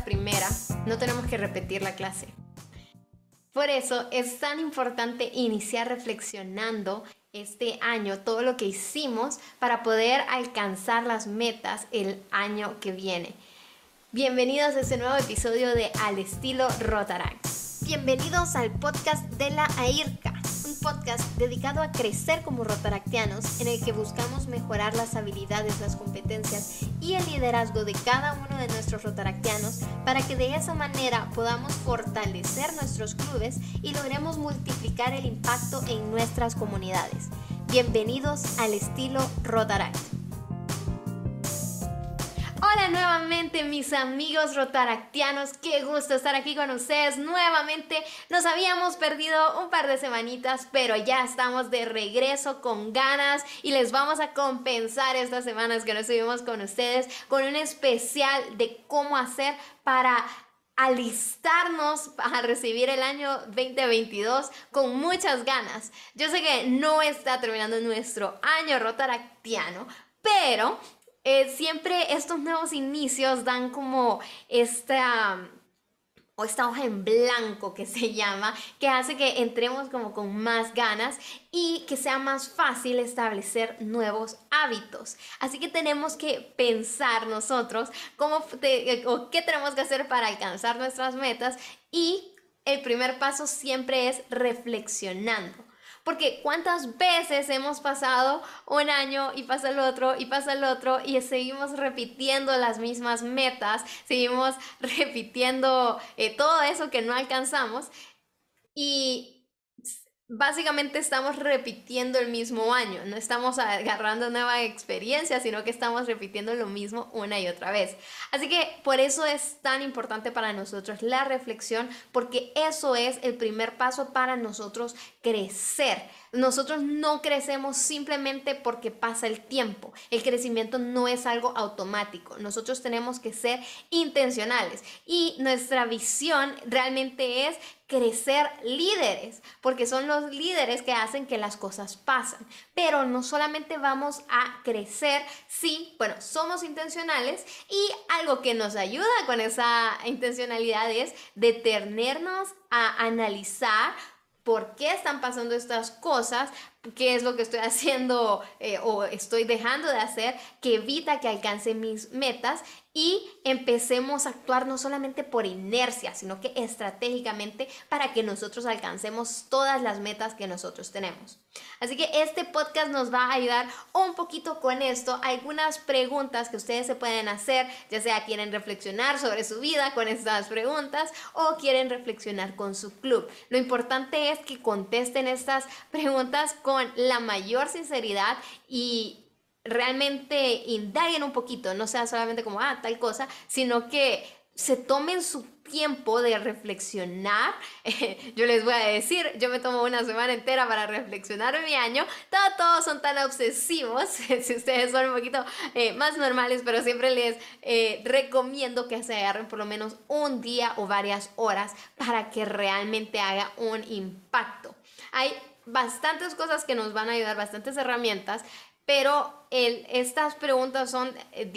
primera, no tenemos que repetir la clase. Por eso es tan importante iniciar reflexionando este año, todo lo que hicimos para poder alcanzar las metas el año que viene. Bienvenidos a este nuevo episodio de Al Estilo Rotaract. Bienvenidos al podcast de la AIRCA, un podcast dedicado a crecer como rotaractianos, en el que buscamos mejorar las habilidades, las competencias y el liderazgo de cada uno de nuestros rotaractianos para que de esa manera podamos fortalecer nuestros clubes y logremos multiplicar el impacto en nuestras comunidades. Bienvenidos al Estilo Rotaract. Hola nuevamente mis amigos rotaractianos, qué gusto estar aquí con ustedes nuevamente. Nos habíamos perdido un par de semanitas, pero ya estamos de regreso con ganas y les vamos a compensar estas semanas que no estuvimos con ustedes con un especial de cómo hacer para alistarnos a recibir el año 2022 con muchas ganas. Yo sé que no está terminando nuestro año rotaractiano, pero siempre estos nuevos inicios dan como esta hoja en blanco que se llama, que hace que entremos como con más ganas y que sea más fácil establecer nuevos hábitos. Así que tenemos que pensar nosotros qué tenemos que hacer para alcanzar nuestras metas, y el primer paso siempre es reflexionando. Porque cuántas veces hemos pasado un año y pasa el otro y seguimos repitiendo las mismas metas, seguimos repitiendo todo eso que no alcanzamos y básicamente estamos repitiendo el mismo año, no estamos agarrando nueva experiencia, sino que estamos repitiendo lo mismo una y otra vez. Así que por eso es tan importante para nosotros la reflexión, porque eso es el primer paso para nosotros crecer. Nosotros no crecemos simplemente porque pasa el tiempo. El crecimiento no es algo automático. Nosotros tenemos que ser intencionales y nuestra visión realmente es crecer líderes, porque son los líderes que hacen que las cosas pasen. Pero no solamente vamos a crecer si, somos intencionales, y algo que nos ayuda con esa intencionalidad es detenernos a analizar por qué están pasando estas cosas, qué es lo que estoy haciendo o estoy dejando de hacer que evita que alcance mis metas, y empecemos a actuar no solamente por inercia, sino que estratégicamente para que nosotros alcancemos todas las metas que nosotros tenemos. Así que este podcast nos va a ayudar un poquito con esto. Algunas preguntas que ustedes se pueden hacer, ya sea quieren reflexionar sobre su vida con estas preguntas o quieren reflexionar con su club. Lo importante es que contesten estas preguntas con la mayor sinceridad y realmente indaguen un poquito, no sea solamente como tal cosa, sino que se tomen su tiempo de reflexionar. Yo les voy a decir, yo me tomo una semana entera para reflexionar mi año. Todos son tan obsesivos, si ustedes son un poquito más normales, pero siempre les recomiendo que se agarren por lo menos un día o varias horas para que realmente haga un impacto. Hay bastantes cosas que nos van a ayudar, bastantes herramientas, pero estas preguntas son,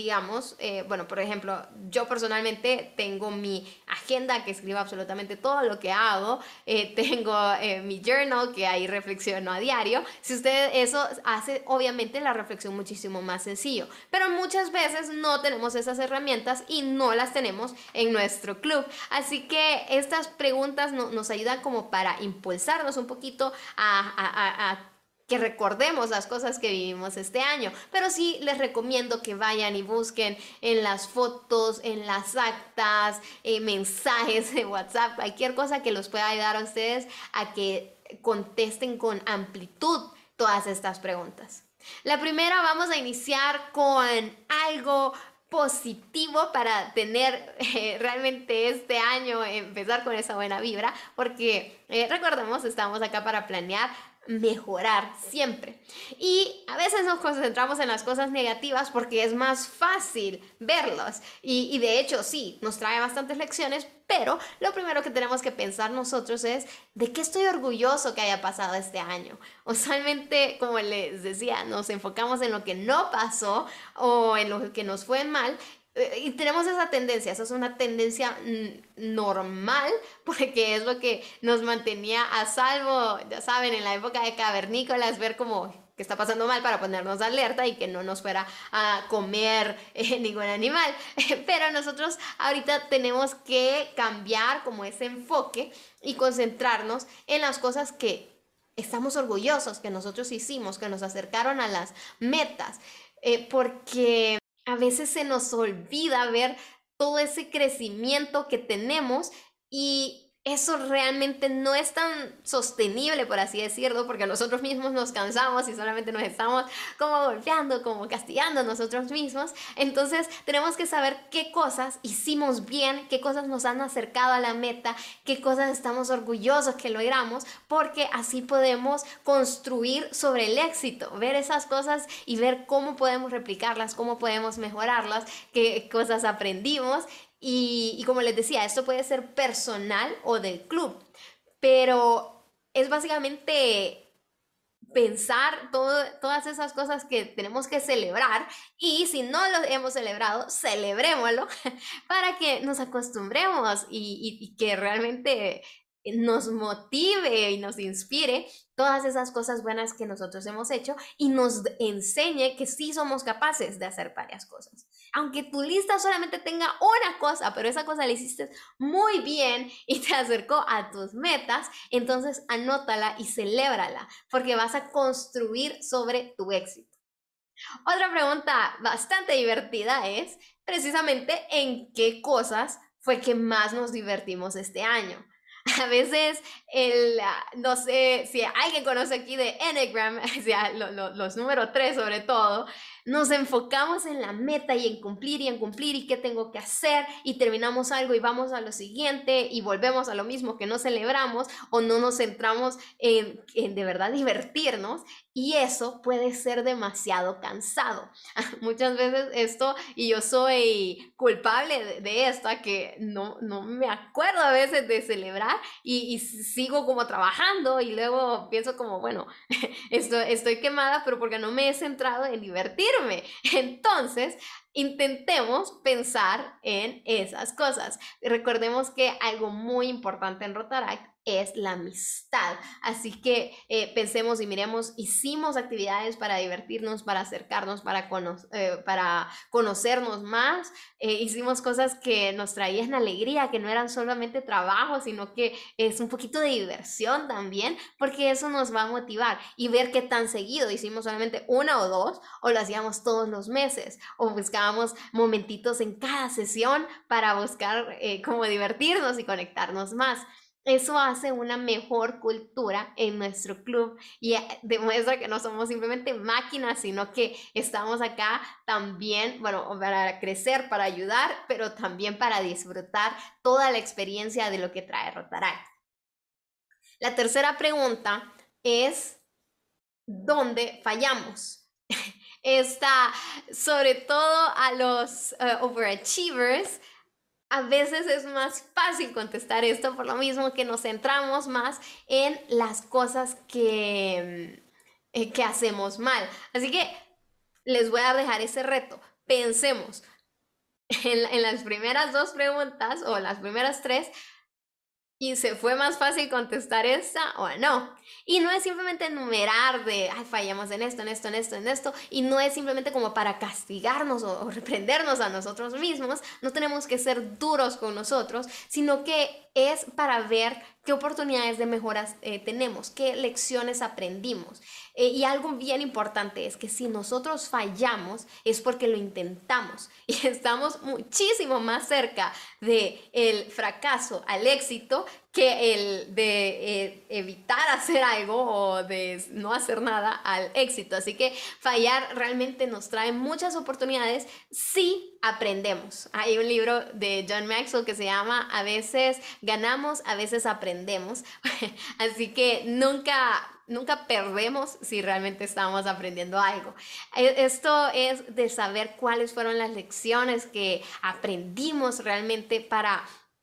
por ejemplo, yo personalmente tengo mi agenda que escribo absolutamente todo lo que hago, tengo mi journal que ahí reflexiono a diario. Si usted eso hace obviamente la reflexión muchísimo más sencillo, pero muchas veces no tenemos esas herramientas y no las tenemos en nuestro club. Así que estas preguntas nos ayudan como para impulsarnos un poquito a que recordemos las cosas que vivimos este año. Pero sí les recomiendo que vayan y busquen en las fotos, en las actas, mensajes de WhatsApp, cualquier cosa que los pueda ayudar a ustedes a que contesten con amplitud todas estas preguntas. La primera, vamos a iniciar con algo positivo para tener realmente este año, empezar con esa buena vibra, porque recordemos, estamos acá para planear mejorar siempre. Y a veces nos concentramos en las cosas negativas porque es más fácil verlos. Y de hecho sí, nos trae bastantes lecciones, pero lo primero que tenemos que pensar nosotros es ¿de qué estoy orgulloso que haya pasado este año? Usualmente, como les decía, nos enfocamos en lo que no pasó o en lo que nos fue mal, y tenemos esa tendencia, esa es una tendencia normal, porque es lo que nos mantenía a salvo, ya saben, en la época de cavernícolas, ver como que está pasando mal para ponernos alerta y que no nos fuera a comer ningún animal. Pero nosotros ahorita tenemos que cambiar como ese enfoque y concentrarnos en las cosas que estamos orgullosos, que nosotros hicimos, que nos acercaron a las metas, porque a veces se nos olvida ver todo ese crecimiento que tenemos y eso realmente no es tan sostenible, por así decirlo, porque nosotros mismos nos cansamos y solamente nos estamos como golpeando, como castigando a nosotros mismos. Entonces tenemos que saber qué cosas hicimos bien, qué cosas nos han acercado a la meta, qué cosas estamos orgullosos que logramos, porque así podemos construir sobre el éxito, ver esas cosas y ver cómo podemos replicarlas, cómo podemos mejorarlas, qué cosas aprendimos. Y como les decía, esto puede ser personal o del club, pero es básicamente pensar todas esas cosas que tenemos que celebrar y si no lo hemos celebrado, celebrémoslo para que nos acostumbremos y que realmente nos motive y nos inspire todas esas cosas buenas que nosotros hemos hecho y nos enseñe que sí somos capaces de hacer varias cosas. Aunque tu lista solamente tenga una cosa, pero esa cosa la hiciste muy bien y te acercó a tus metas, entonces anótala y celébrala, porque vas a construir sobre tu éxito. Otra pregunta bastante divertida es precisamente en qué cosas fue que más nos divertimos este año. A veces, no sé si alguien conoce aquí de Enneagram, o sea, los números 3 sobre todo, nos enfocamos en la meta y en cumplir y qué tengo que hacer y terminamos algo y vamos a lo siguiente y volvemos a lo mismo que no celebramos o no nos centramos en de verdad divertirnos y eso puede ser demasiado cansado. Muchas veces esto, y yo soy culpable de esto, que no me acuerdo a veces de celebrar y sigo como trabajando y luego pienso como, bueno, estoy quemada, pero porque no me he centrado en divertirme. Entonces, intentemos pensar en esas cosas. Recordemos que algo muy importante en Rotaract es la amistad. Así que pensemos y miremos, hicimos actividades para divertirnos, para acercarnos, para conocernos más. Hicimos cosas que nos traían alegría, que no eran solamente trabajo, sino que es un poquito de diversión también, porque eso nos va a motivar y ver qué tan seguido hicimos solamente una o dos, o lo hacíamos todos los meses, o buscábamos momentitos en cada sesión para buscar cómo divertirnos y conectarnos más. Eso hace una mejor cultura en nuestro club y demuestra que no somos simplemente máquinas, sino que estamos acá también, bueno, para crecer, para ayudar, pero también para disfrutar toda la experiencia de lo que trae Rotaract. La tercera pregunta es, ¿dónde fallamos? Esta, sobre todo a los overachievers, a veces es más fácil contestar esto por lo mismo que nos centramos más en las cosas que hacemos mal. Así que les voy a dejar ese reto. Pensemos en las primeras dos preguntas o las primeras tres y se fue más fácil contestar esta o no. Y no es simplemente enumerar de, ay, fallamos en esto, en esto, en esto, en esto. Y no es simplemente como para castigarnos o reprendernos a nosotros mismos. No tenemos que ser duros con nosotros, sino que es para ver qué oportunidades de mejoras tenemos, qué lecciones aprendimos. Y algo bien importante es que si nosotros fallamos es porque lo intentamos y estamos muchísimo más cerca del fracaso al éxito que el de evitar hacer algo o de no hacer nada al éxito. Así que fallar realmente nos trae muchas oportunidades si aprendemos. Hay un libro de John Maxwell que se llama A veces ganamos, a veces aprendemos. Así que nunca perdemos si realmente estamos aprendiendo algo. Esto es de saber cuáles fueron las lecciones que aprendimos realmente para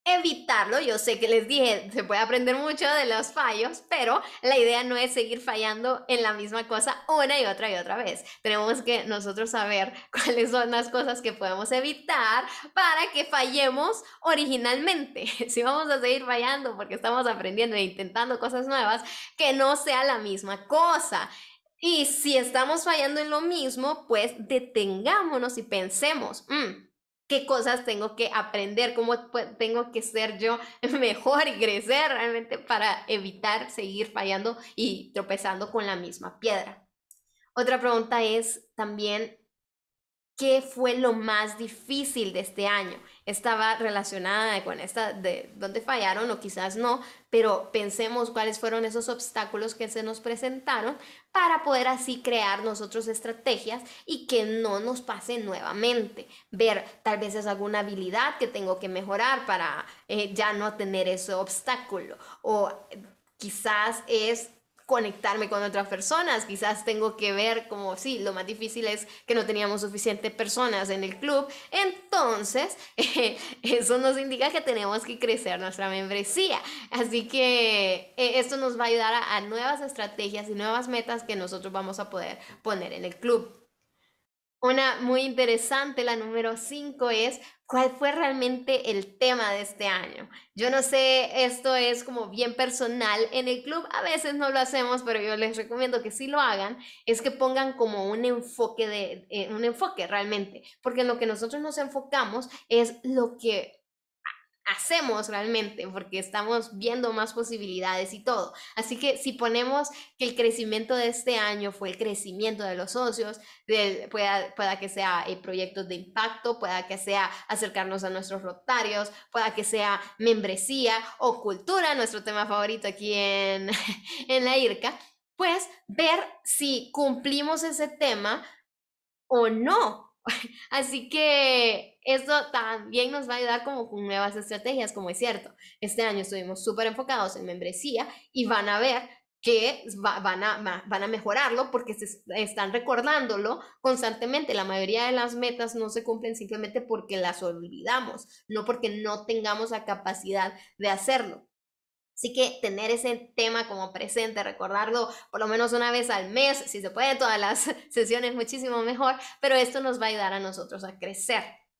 evitarlo. Yo sé que les dije, se puede aprender mucho de los fallos, pero la idea no es seguir fallando en la misma cosa una y otra vez. Tenemos que nosotros saber cuáles son las cosas que podemos evitar para que fallemos originalmente. Si vamos a seguir fallando porque estamos aprendiendo e intentando cosas nuevas, que no sea la misma cosa. Y si estamos fallando en lo mismo, pues detengámonos y pensemos, qué cosas tengo que aprender, cómo tengo que ser yo mejor y crecer realmente para evitar seguir fallando y tropezando con la misma piedra. Otra pregunta es también, ¿qué fue lo más difícil de este año? Estaba relacionada con esta de dónde fallaron o quizás no, pero pensemos cuáles fueron esos obstáculos que se nos presentaron para poder así crear nosotros estrategias y que no nos pase nuevamente. Ver tal vez es alguna habilidad que tengo que mejorar para ya no tener ese obstáculo, o quizás es conectarme con otras personas. Quizás tengo que ver como, sí, lo más difícil es que no teníamos suficientes personas en el club, entonces eso nos indica que tenemos que crecer nuestra membresía. Así que esto nos va a ayudar a nuevas estrategias y nuevas metas que nosotros vamos a poder poner en el club. Una muy interesante, la número 5, es cuál fue realmente el tema de este año. Yo no sé, esto es como bien personal en el club, a veces no lo hacemos, pero yo les recomiendo que sí lo hagan, es que pongan como un enfoque realmente, porque en lo que nosotros nos enfocamos es lo que hacemos realmente, porque estamos viendo más posibilidades y todo. Así que si ponemos que el crecimiento de este año fue el crecimiento de los socios, pueda que sea proyectos de impacto, pueda que sea acercarnos a nuestros rotarios, pueda que sea membresía o cultura, nuestro tema favorito aquí en la IRCA, pues ver si cumplimos ese tema o no. Así que esto también nos va a ayudar como con nuevas estrategias, como es cierto. Este año estuvimos súper enfocados en membresía y van a ver que van a mejorarlo porque están recordándolo constantemente. La mayoría de las metas no se cumplen simplemente porque las olvidamos, no porque no tengamos la capacidad de hacerlo. Así que tener ese tema como presente, recordarlo por lo menos una vez al mes, si se puede, todas las sesiones muchísimo mejor, pero esto nos va a ayudar a nosotros a crecer.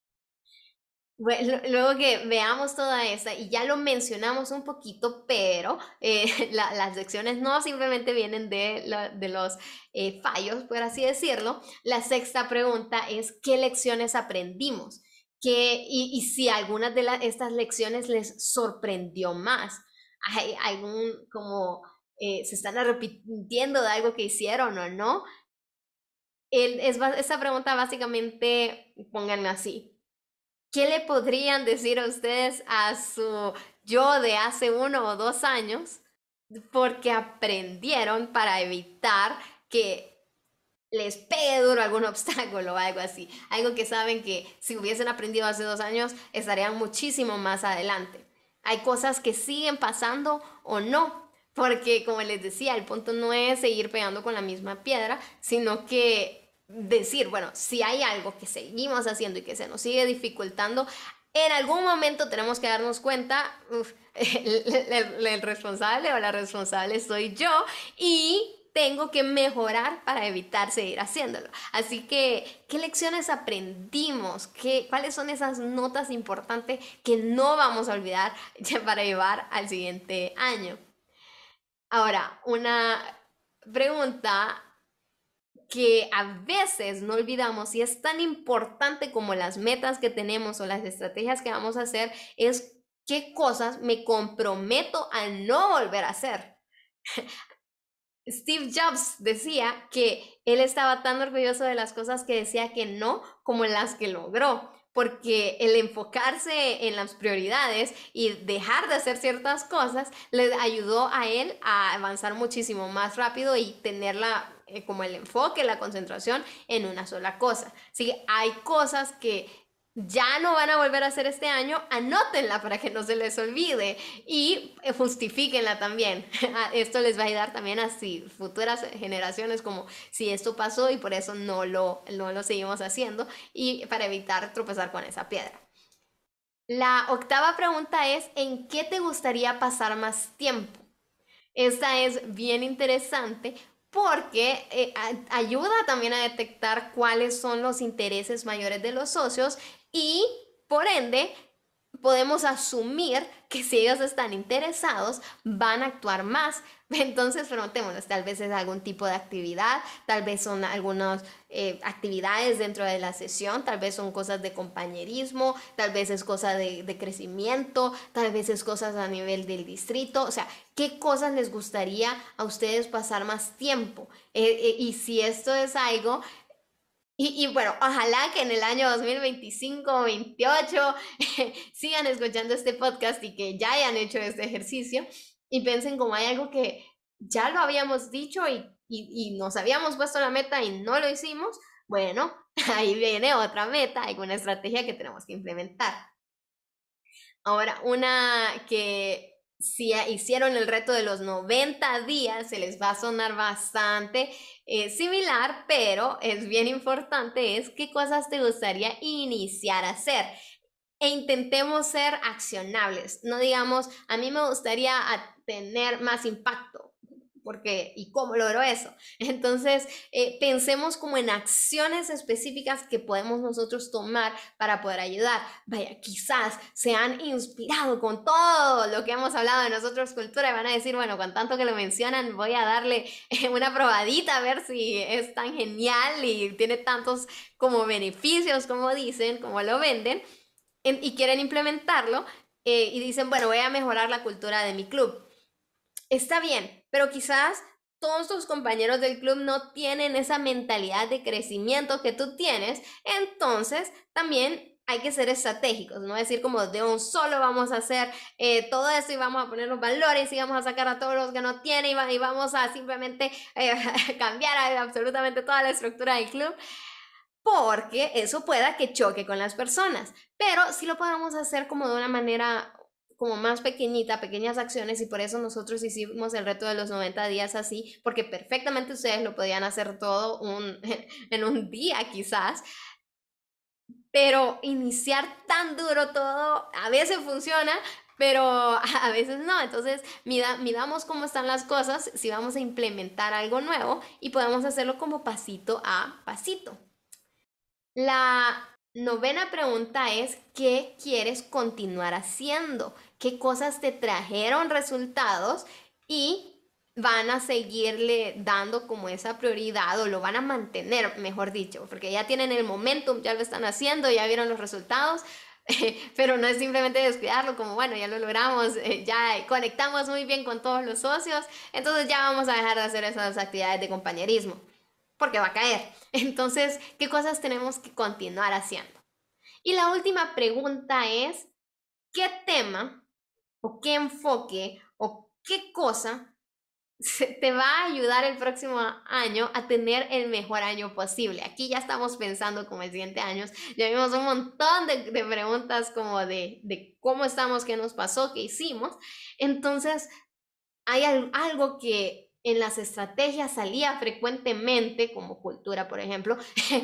Bueno, luego que veamos toda esta, y ya lo mencionamos un poquito, pero las lecciones no simplemente vienen de los fallos, por así decirlo. La sexta pregunta es, ¿qué lecciones aprendimos? Y si algunas de estas lecciones les sorprendió más. ¿Hay algún como se están arrepintiendo de algo que hicieron o no? Esta pregunta básicamente, pónganlo así. ¿Qué le podrían decir a ustedes a su yo de hace 1 o 2 años? Porque aprendieron para evitar que les pegue duro algún obstáculo o algo así. Algo que saben que si hubiesen aprendido hace 2 años estarían muchísimo más adelante. Hay cosas que siguen pasando o no. Porque como les decía, el punto no es seguir pegando con la misma piedra, sino que decir, bueno, si hay algo que seguimos haciendo y que se nos sigue dificultando, en algún momento tenemos que darnos cuenta, el responsable o la responsable soy yo y tengo que mejorar para evitar seguir haciéndolo. Así que, ¿qué lecciones aprendimos? ¿Cuáles son esas notas importantes que no vamos a olvidar para llevar al siguiente año? Ahora, una pregunta que a veces no olvidamos y es tan importante como las metas que tenemos o las estrategias que vamos a hacer es qué cosas me comprometo a no volver a hacer. Steve Jobs decía que él estaba tan orgulloso de las cosas que decía que no como las que logró, porque el enfocarse en las prioridades y dejar de hacer ciertas cosas le ayudó a él a avanzar muchísimo más rápido y tenerla como el enfoque, la concentración en una sola cosa. Así que hay cosas que ya no van a volver a hacer este año, anótenla para que no se les olvide y justifíquenla también. Esto les va a ayudar también a si futuras generaciones como si esto pasó y por eso no lo seguimos haciendo y para evitar tropezar con esa piedra. La octava pregunta es, ¿en qué te gustaría pasar más tiempo? Esta es bien interesante porque ayuda también a detectar cuáles son los intereses mayores de los socios y por ende podemos asumir que si ellos están interesados van a actuar más. Entonces preguntémonos, tal vez es algún tipo de actividad, tal vez son algunas actividades dentro de la sesión, tal vez son cosas de compañerismo, tal vez es cosa de crecimiento, tal vez es cosas a nivel del distrito, o sea, ¿qué cosas les gustaría a ustedes pasar más tiempo? Y si esto es algo... bueno, ojalá que en el año 2025 o 28 sigan escuchando este podcast y que ya hayan hecho este ejercicio y piensen como hay algo que ya lo habíamos dicho y nos habíamos puesto la meta y no lo hicimos. Bueno, ahí viene otra meta, alguna estrategia que tenemos que implementar. Ahora, una que si hicieron el reto de los 90 días, se les va a sonar bastante similar, pero es bien importante, es qué cosas te gustaría iniciar a hacer. E intentemos ser accionables, no digamos, a mí me gustaría tener más impacto. Porque, ¿y cómo logro eso? Entonces, pensemos como en acciones específicas que podemos nosotros tomar para poder ayudar. Vaya, quizás se han inspirado con todo lo que hemos hablado de nosotros cultura y van a decir, bueno, con tanto que lo mencionan, voy a darle una probadita a ver si es tan genial y tiene tantos como beneficios, como dicen, como lo venden, y quieren implementarlo y dicen, bueno, voy a mejorar la cultura de mi club. Está bien, pero quizás todos tus compañeros del club no tienen esa mentalidad de crecimiento que tú tienes, entonces también hay que ser estratégicos, no decir como de un solo vamos a hacer todo esto y vamos a poner los valores y vamos a sacar a todos los que no tienen y vamos a simplemente cambiar absolutamente toda la estructura del club, porque eso pueda que choque con las personas, pero sí lo podemos hacer como de una manera como más pequeñita, pequeñas acciones, y por eso nosotros hicimos el reto de los 90 días así, porque perfectamente ustedes lo podían hacer todo en un día quizás, pero iniciar tan duro todo a veces funciona, pero a veces no. Entonces midamos cómo están las cosas, si vamos a implementar algo nuevo y podemos hacerlo como pasito a pasito. La novena pregunta es, ¿qué quieres continuar haciendo? ¿Qué cosas te trajeron resultados y van a seguirle dando como esa prioridad o lo van a mantener, mejor dicho? Porque ya tienen el momentum, ya lo están haciendo, ya vieron los resultados, pero no es simplemente descuidarlo, como bueno, ya lo logramos, ya conectamos muy bien con todos los socios, entonces ya vamos a dejar de hacer esas actividades de compañerismo, porque va a caer. Entonces, ¿qué cosas tenemos que continuar haciendo? Y la última pregunta es, ¿qué tema o qué enfoque o qué cosa te va a ayudar el próximo año a tener el mejor año posible? Aquí ya estamos pensando como el siguiente año. Ya vimos un montón de preguntas como de cómo estamos, qué nos pasó, qué hicimos. Entonces, hay algo que en las estrategias salía frecuentemente, como cultura, por ejemplo,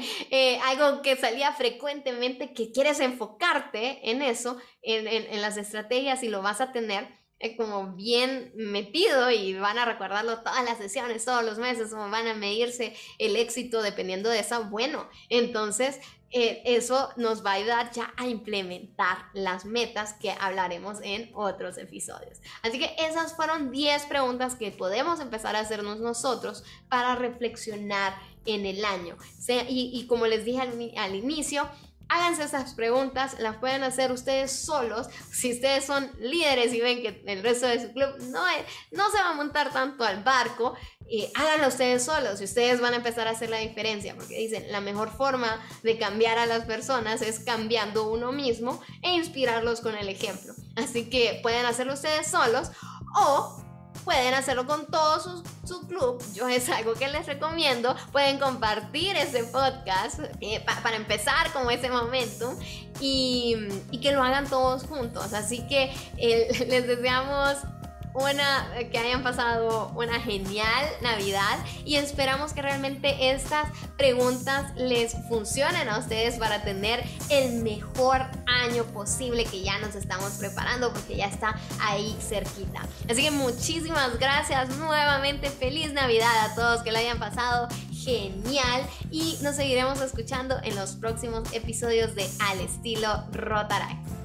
algo que salía frecuentemente, que quieres enfocarte en eso, en las estrategias y lo vas a tener como bien metido y van a recordarlo todas las sesiones, todos los meses, o van a medirse el éxito dependiendo de eso. Bueno, entonces eso nos va a ayudar ya a implementar las metas que hablaremos en otros episodios. Así que esas fueron 10 preguntas que podemos empezar a hacernos nosotros para reflexionar en el año. Y como les dije al inicio, háganse esas preguntas, las pueden hacer ustedes solos. Si ustedes son líderes y ven que el resto de su club no se va a montar tanto al barco, háganlo ustedes solos y ustedes van a empezar a hacer la diferencia, porque dicen, la mejor forma de cambiar a las personas es cambiando uno mismo e inspirarlos con el ejemplo. Así que pueden hacerlo ustedes solos o pueden hacerlo con todo su club. Yo es algo que les recomiendo. Pueden compartir ese podcast para empezar como ese momentum y que lo hagan todos juntos. Así que les deseamos que hayan pasado una genial Navidad y esperamos que realmente estas preguntas les funcionen a ustedes para tener el mejor año posible, que ya nos estamos preparando porque ya está ahí cerquita. Así que muchísimas gracias nuevamente, feliz Navidad a todos, que lo hayan pasado genial y nos seguiremos escuchando en los próximos episodios de Al Estilo Rotaract.